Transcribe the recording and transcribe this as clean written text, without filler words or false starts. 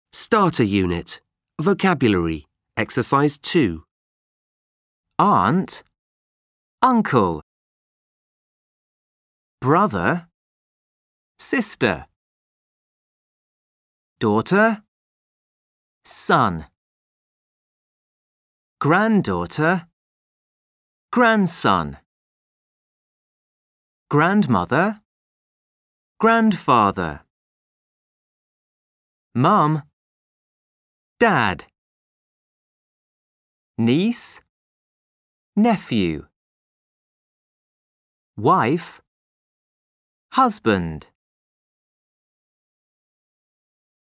Starter Unit. Vocabulary. Exercise 2. Aunt, uncle, brother, sister, daughter, son, granddaughter, grandson, grandmother, grandfather, mum, dad, niece, nephew, wife, husband.